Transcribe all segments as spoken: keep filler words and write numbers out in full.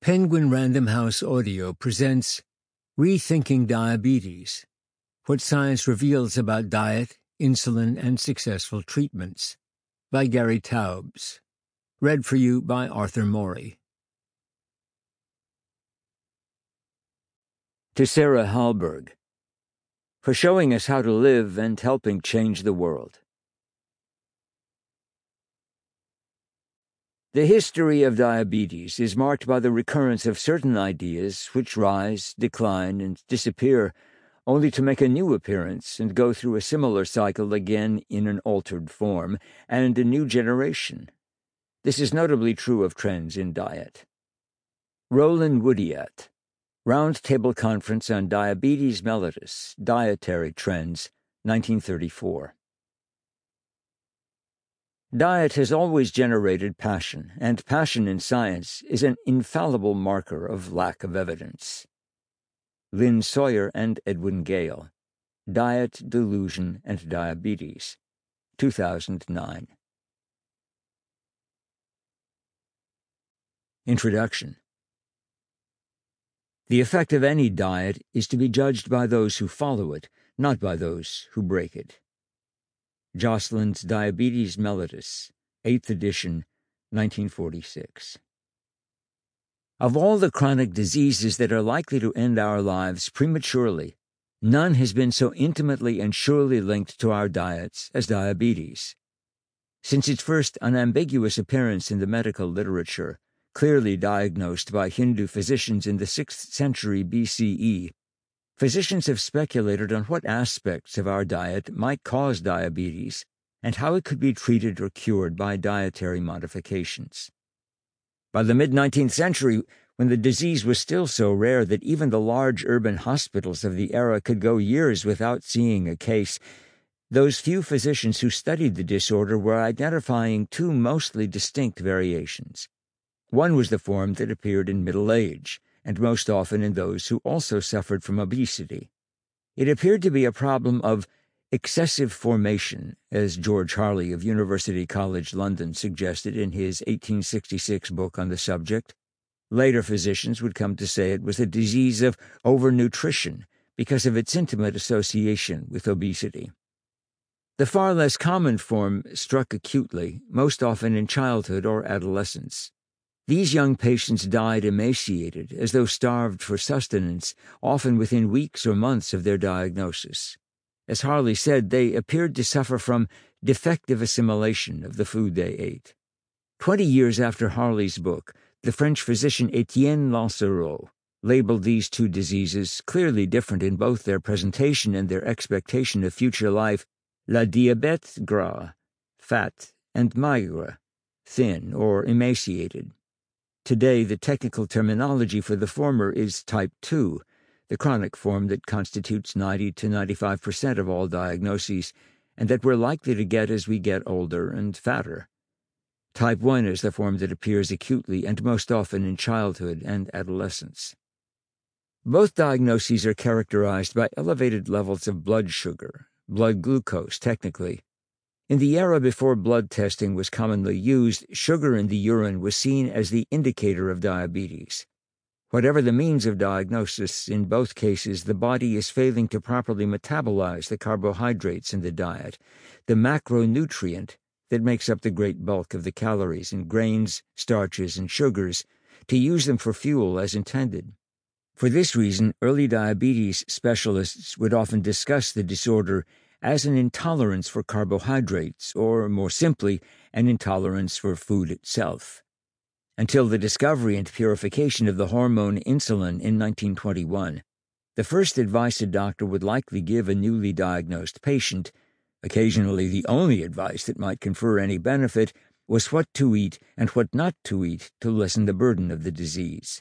Penguin Random House Audio presents Rethinking Diabetes, What Science Reveals About Diet, Insulin, and Successful Treatments, by Gary Taubes. Read for you by Arthur Morey. To Sarah Hallberg, for showing us how to live and helping change the world. The history of diabetes is marked by the recurrence of certain ideas which rise, decline, and disappear, only to make a new appearance and go through a similar cycle again in an altered form and a new generation. This is notably true of trends in diet. Roland Woodyat, Roundtable Conference on Diabetes Mellitus, Dietary Trends, nineteen thirty-four. Diet has always generated passion, and passion in science is an infallible marker of lack of evidence. Lynn Sawyer and Edwin Gale, Diet, Delusion, and Diabetes, two thousand nine. Introduction. The effect of any diet is to be judged by those who follow it, not by those who break it. Joslin's Diabetes Mellitus, eighth edition, nineteen forty-six. Of all the chronic diseases that are likely to end our lives prematurely, none has been so intimately and surely linked to our diets as diabetes. Since its first unambiguous appearance in the medical literature, clearly diagnosed by Hindu physicians in the sixth century B C E, physicians have speculated on what aspects of our diet might cause diabetes and how it could be treated or cured by dietary modifications. By the mid-nineteenth century, when the disease was still so rare that even the large urban hospitals of the era could go years without seeing a case, those few physicians who studied the disorder were identifying two mostly distinct variations. One was the form that appeared in middle age, and most often in those who also suffered from obesity. It appeared to be a problem of excessive formation, as George Harley of University College London suggested in his eighteen sixty-six book on the subject. Later physicians would come to say it was a disease of overnutrition because of its intimate association with obesity. The far less common form struck acutely, most often in childhood or adolescence. These young patients died emaciated, as though starved for sustenance, often within weeks or months of their diagnosis. As Harley said, they appeared to suffer from defective assimilation of the food they ate. Twenty years after Harley's book, the French physician Étienne Lancereau labeled these two diseases, clearly different in both their presentation and their expectation of future life, la diabète gras, fat, and maigre, thin or emaciated. Today, the technical terminology for the former is type two, the chronic form that constitutes ninety to ninety-five percent of all diagnoses, and that we're likely to get as we get older and fatter. Type one is the form that appears acutely and most often in childhood and adolescence. Both diagnoses are characterized by elevated levels of blood sugar, blood glucose technically. In the era before blood testing was commonly used, sugar in the urine was seen as the indicator of diabetes. Whatever the means of diagnosis, in both cases the body is failing to properly metabolize the carbohydrates in the diet, the macronutrient that makes up the great bulk of the calories in grains, starches, and sugars, to use them for fuel as intended. For this reason, early diabetes specialists would often discuss the disorder as an intolerance for carbohydrates, or, more simply, an intolerance for food itself. Until the discovery and purification of the hormone insulin in nineteen twenty-one, the first advice a doctor would likely give a newly diagnosed patient, occasionally the only advice that might confer any benefit, was what to eat and what not to eat to lessen the burden of the disease.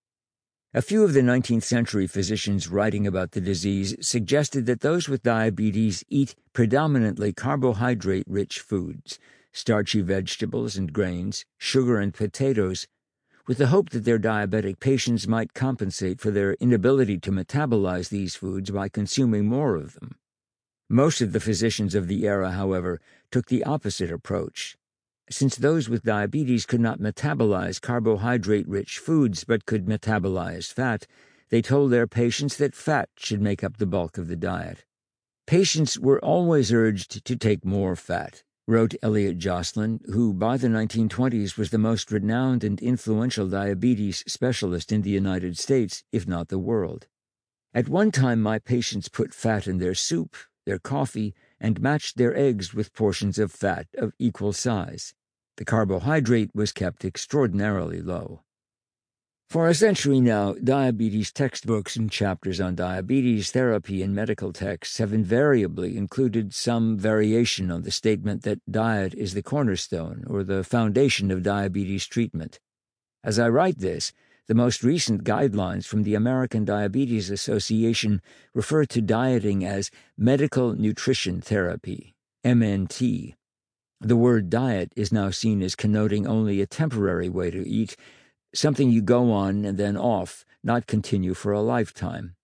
A few of the nineteenth century physicians writing about the disease suggested that those with diabetes eat predominantly carbohydrate-rich foods, starchy vegetables and grains, sugar and potatoes, with the hope that their diabetic patients might compensate for their inability to metabolize these foods by consuming more of them. Most of the physicians of the era, however, took the opposite approach. Since those with diabetes could not metabolize carbohydrate-rich foods but could metabolize fat, they told their patients that fat should make up the bulk of the diet. Patients were always urged to take more fat, wrote Elliot Joslin, who by the nineteen twenties was the most renowned and influential diabetes specialist in the United States, if not the world. At one time, my patients put fat in their soup, their coffee, and matched their eggs with portions of fat of equal size. The carbohydrate was kept extraordinarily low. For a century now, diabetes textbooks and chapters on diabetes therapy in medical texts have invariably included some variation on the statement that diet is the cornerstone or the foundation of diabetes treatment. As I write this, the most recent guidelines from the American Diabetes Association refer to dieting as medical nutrition therapy, M N T. The word diet is now seen as connoting only a temporary way to eat, something you go on and then off, not continue for a lifetime.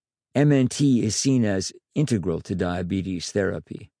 M N T is seen as integral to diabetes therapy.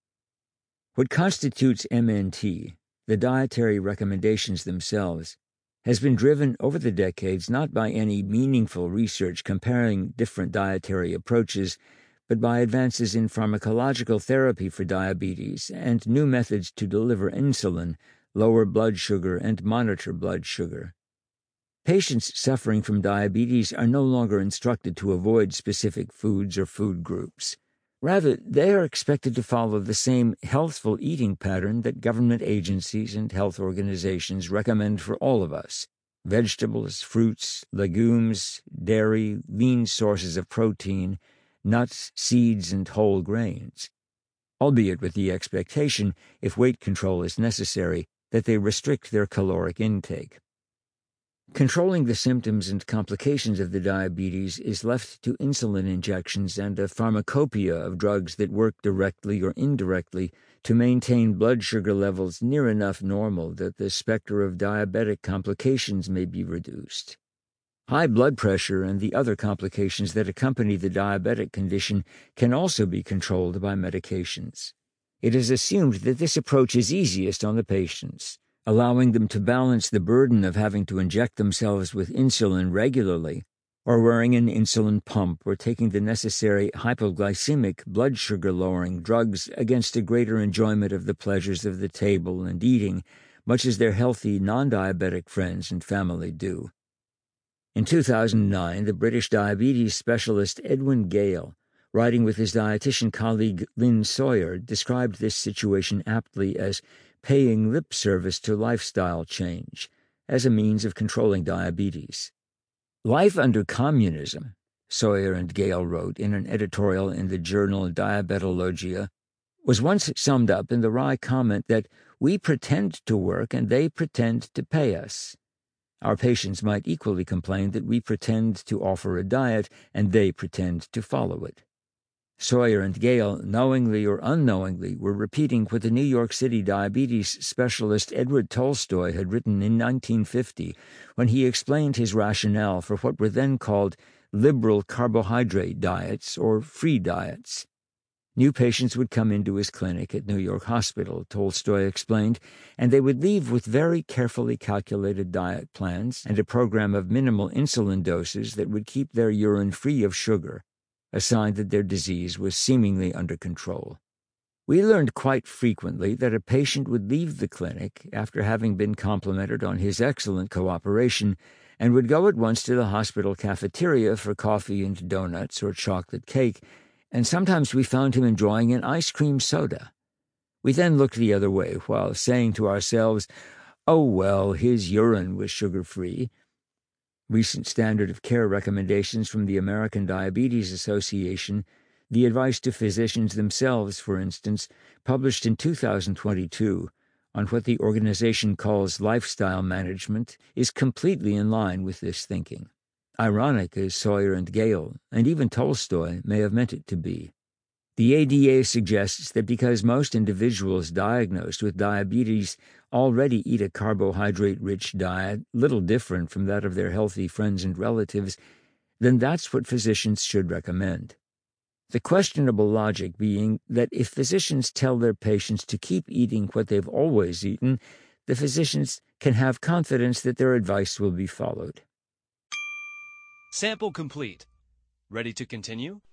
What constitutes M N T, the dietary recommendations themselves, has been driven over the decades not by any meaningful research comparing different dietary approaches, but by advances in pharmacological therapy for diabetes and new methods to deliver insulin, lower blood sugar, and monitor blood sugar. Patients suffering from diabetes are no longer instructed to avoid specific foods or food groups. Rather, they are expected to follow the same healthful eating pattern that government agencies and health organizations recommend for all of us: vegetables, fruits, legumes, dairy, lean sources of protein, nuts, seeds, and whole grains, albeit with the expectation, if weight control is necessary, that they restrict their caloric intake. Controlling the symptoms and complications of the diabetes is left to insulin injections and a pharmacopoeia of drugs that work directly or indirectly to maintain blood sugar levels near enough normal that the specter of diabetic complications may be reduced. High blood pressure and the other complications that accompany the diabetic condition can also be controlled by medications. It is assumed that this approach is easiest on the patients, allowing them to balance the burden of having to inject themselves with insulin regularly, or wearing an insulin pump or taking the necessary hypoglycemic blood sugar-lowering drugs against a greater enjoyment of the pleasures of the table and eating, much as their healthy non-diabetic friends and family do. In two thousand nine, the British diabetes specialist Edwin Gale, writing with his dietitian colleague Lynn Sawyer, described this situation aptly as paying lip service to lifestyle change as a means of controlling diabetes. Life under communism, Sawyer and Gale wrote in an editorial in the journal Diabetologia, was once summed up in the wry comment that we pretend to work and they pretend to pay us. Our patients might equally complain that we pretend to offer a diet and they pretend to follow it. Sawyer and Gale, knowingly or unknowingly, were repeating what the New York City diabetes specialist Edward Tolstoy had written in nineteen fifty when he explained his rationale for what were then called liberal carbohydrate diets or free diets. New patients would come into his clinic at New York Hospital, Tolstoy explained, and they would leave with very carefully calculated diet plans and a program of minimal insulin doses that would keep their urine free of sugar, a sign that their disease was seemingly under control. We learned quite frequently that a patient would leave the clinic after having been complimented on his excellent cooperation and would go at once to the hospital cafeteria for coffee and donuts or chocolate cake, and sometimes we found him enjoying an ice cream soda. We then looked the other way while saying to ourselves, "Oh well, his urine was sugar-free." Recent standard of care recommendations from the American Diabetes Association, the advice to physicians themselves, for instance, published in two thousand twenty-two, on what the organization calls lifestyle management, is completely in line with this thinking. Ironic as Sawyer and Gale, and even Tolstoy, may have meant it to be. The A D A suggests that because most individuals diagnosed with diabetes already eat a carbohydrate-rich diet, little different from that of their healthy friends and relatives, then that's what physicians should recommend. The questionable logic being that if physicians tell their patients to keep eating what they've always eaten, the physicians can have confidence that their advice will be followed. Sample complete. Ready to continue?